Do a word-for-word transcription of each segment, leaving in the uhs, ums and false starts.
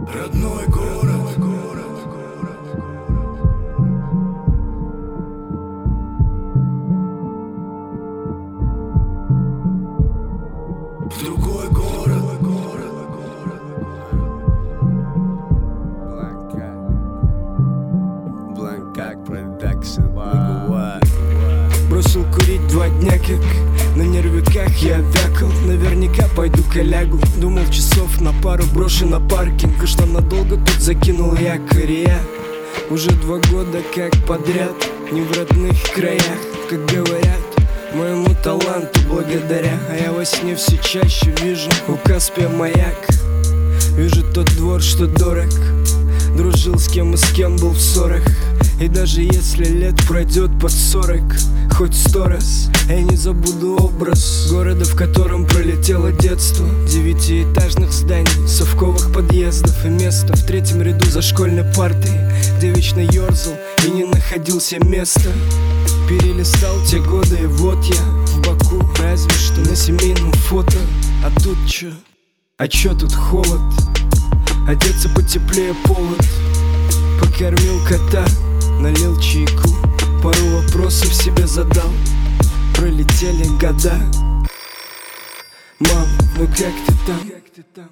Родной город, город, в другой город, город, Бланкак продакшн. Бросил курить два дня, как на нервиках я вякал. Наверняка пойду к Олегу. Думал, часов на пару брошу на паркинг. И что надолго тут закинул якорь. Я уже два года как подряд не в родных краях, как говорят, моему таланту благодаря. А я во сне все чаще вижу у Каспия маяк. Вижу тот двор, что дорог. Дружил с кем и с кем был в ссорах. И даже если лет пройдет под сорок, хоть сто раз, я не забуду образ города, в котором пролетело детство. Девятиэтажных зданий, совковых подъездов и место в третьем ряду за школьной партой, где вечно ерзал и не находил себе места. Перелистал те годы, и вот я в Баку, разве что на семейном фото. А тут чё? А чё тут холод? Одеться потеплее повод. Покормил кота, налил чайку, пару вопросов себе задал. Пролетели года. Мам, ну как ты там?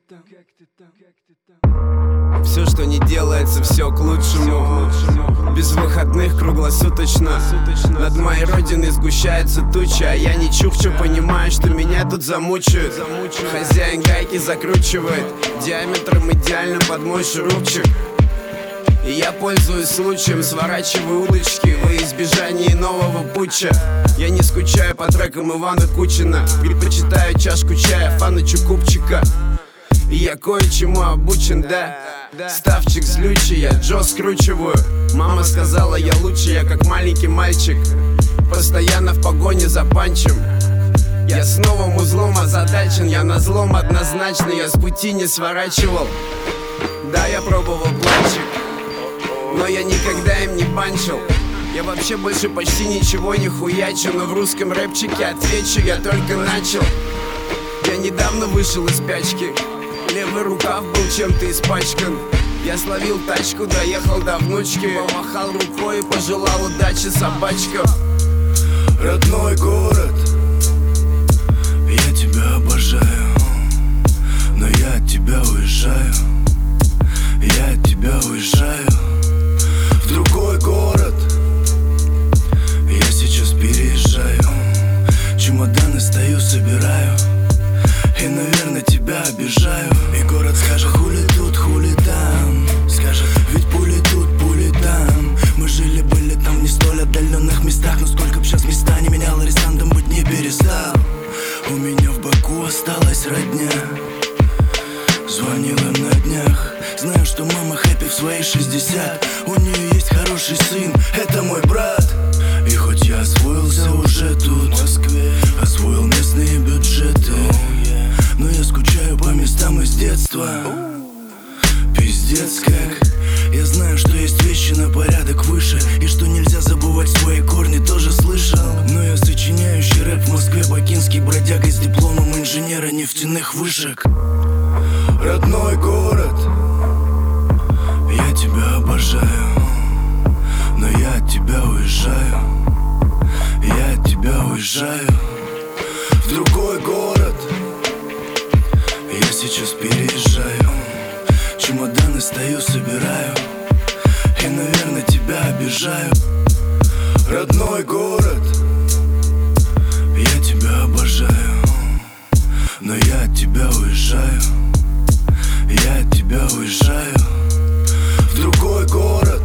Все, что не делается, все к лучшему. Без выходных круглосуточно. Над моей родиной сгущается туча, а я не чукчу, понимаю, что меня тут замучают. Хозяин гайки закручивает диаметром идеально под мой шурупчик. И я пользуюсь случаем, сворачиваю удочки во избежание нового путча. Я не скучаю по трекам Ивана Кучина, предпочитаю чашку чая Фанычу Купчика. И я кое-чему обучен, да. Ставчик злючий, я Джо скручиваю. Мама сказала, я лучше, я как маленький мальчик, постоянно в погоне за панчем. Я с новым узлом озадачен, я на злом однозначно, я с пути не сворачивал. Да, я пробовал планчик, но я никогда им не панчил. Я вообще больше почти ничего не хуячу, но в русском рэпчике отвечу, я только начал. Я недавно вышел из спячки, левый рукав был чем-то испачкан. Я словил тачку, доехал до внучки, помахал рукой и пожелал удачи собачкам. родной город, я тебя обожаю, но я от тебя уезжаю, я от тебя уезжаю в другой город. Я сейчас переезжаю, чемоданы стою, собираю, и, наверное, тебя обижаю. И город скажет, хули тут, хули там, скажет, ведь пули тут, пули там. Мы жили-были там в не столь отдаленных местах, но сколько б сейчас места не менял, арестантом быть не перестал. У меня в Баку осталась родня, звонил им на днях. Знаю, что мама хэппи в свои шестьдесят, у нее есть хороший сын, это мой брат. И хоть я освоился уже тут, в Москве, освоил местные бюджеты, но я скучаю по местам из детства. Пиздец как. Я знаю, что есть вещи на порядок выше, и что нельзя забывать свои корни, тоже слышал. Но я сочиняющий рэп в Москве, бакинский бродяга с дипломом инженера нефтяных вышек. Родной город, я тебя обожаю, но я от тебя уезжаю, я от тебя уезжаю в другой город. Я сейчас переезжаю, чемоданы стою, собираю, и, наверное, тебя обижаю. Родной город, я тебя обожаю, но я от тебя уезжаю, я от тебя уезжаю в другой город.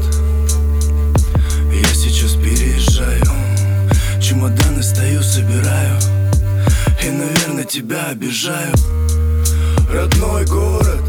Я сейчас переезжаю, чемоданы стою, собираю, и, наверное, тебя обижаю. Родной город,